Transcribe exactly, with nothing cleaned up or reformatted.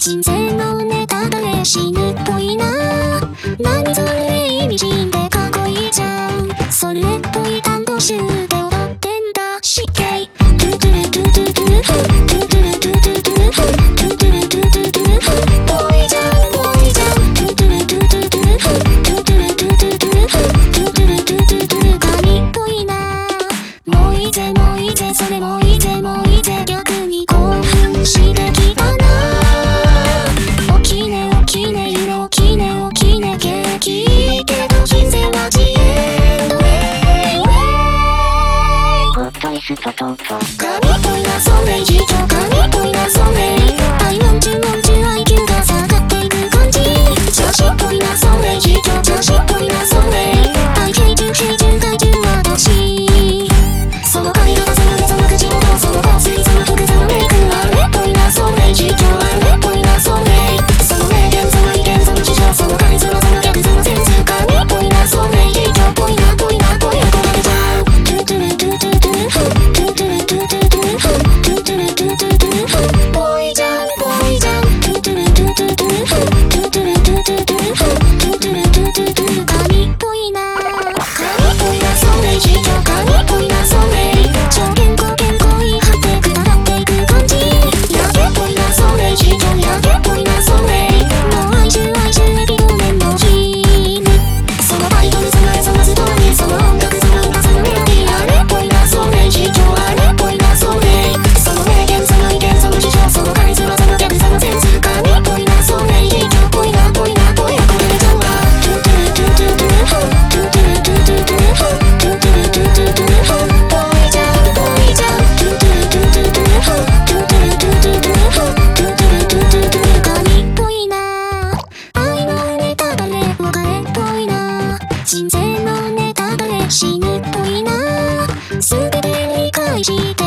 人生のネタバレ死ぬっぽいな。何それ意味深でかっこいいじゃん。それっぽい単語集で踊ってんだしけい。トゥトゥルトゥトゥトゥルフトゥトゥルトゥトゥトゥルフトゥトゥルトゥトゥトゥルフボーイじゃんボーイじゃん。トゥトゥルトゥトゥトゥルフトゥトゥルトゥトゥトゥルフトゥトゥルトゥトゥトゥル神っぽいな。もういいぜもういいぜそれもいいぜもういいぜ逆に興奮してきたな。おきねおきねゆろおきねおきねケーキけど人生はジエンドウェイウェイ。 ホットリストトート神っぽいなそれ以上神っぽいなそれ。愛音中音中 アイキュー が下がっていく感じ。女子っぽいなそれ以上女子っぽいなそれ。愛平中平中怪獣はどしその髪型その目その口元その香水その服そのメイクあれっぽいなそれ以上あれっぽいなそれ。その名言その意見その主張その回そのその逆そのセンス神っぽいなそれ以上ぽいなぽいなぽい憧れちゃう。トゥトゥルトゥトゥトゥルフトゥトゥルトゥトゥトゥルフトゥトゥルトゥトゥトゥルフボーイじゃんボーイじゃん。トゥトゥルトゥトゥトゥルフトゥトゥルトゥトゥトゥルフトゥトゥルトゥトゥトゥル神っぽいな神っぽいなそれ以上神っぽいなそれ。超健康健康言い張ってくだらっていく感じ。やけっぽいなそれ以上やけっぽいなそれ。もう哀愁哀愁エピドーメンのヒームそのタイトルその絵そのストーリーその音楽その歌そのメロディーあれっぽいなそれ以上あれっぽいなそれ。その名言その意見その主張そのカリスマそのギャグそのセンス神っぽいなそれ以上ぽいなぽいなぽい憧れちゃうわ。トゥトゥルトゥトゥトゥルフトゥトゥルトゥトゥトゥルフトゥトゥルトゥトゥトゥルフボーイじゃんボーイじゃん。トゥトゥルトゥトゥトゥルフトゥトゥルトゥトゥトゥルフトゥトゥルトゥトゥトゥル神っぽいな。愛のネタバレ別れっぽいな。人生のネタバレ死ぬっぽいな。全て理解して